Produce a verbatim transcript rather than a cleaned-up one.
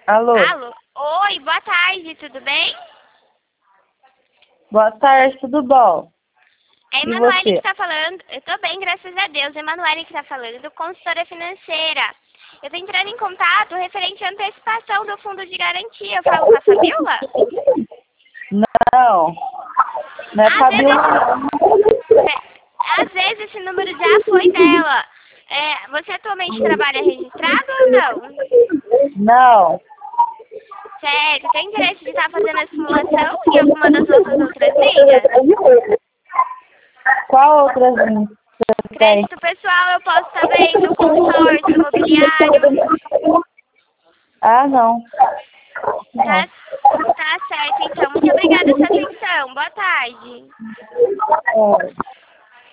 Alô? Alô? Oi, boa tarde, tudo bem? Boa tarde, tudo bom? É a E Emanuele que você? está falando. Eu tô bem, graças a Deus. É a Emanuele que está falando, consultora financeira. Eu tô entrando em contato referente à antecipação do fundo de garantia. Eu falo com a Fabiola? Não, não é Às vezes Fabiola, esse, não. é, às vezes esse número já foi dela. É, você atualmente trabalha registrado ou não? Não. Certo, tem interesse de estar fazendo a simulação em alguma das nossas outras linhas? Qual outras linhas você tem? Crédito pessoal eu posso estar vendo, consórcio imobiliário. Ah, não. Tá, tá certo, então. Muito obrigada pela sua atenção. Boa tarde. Não. É.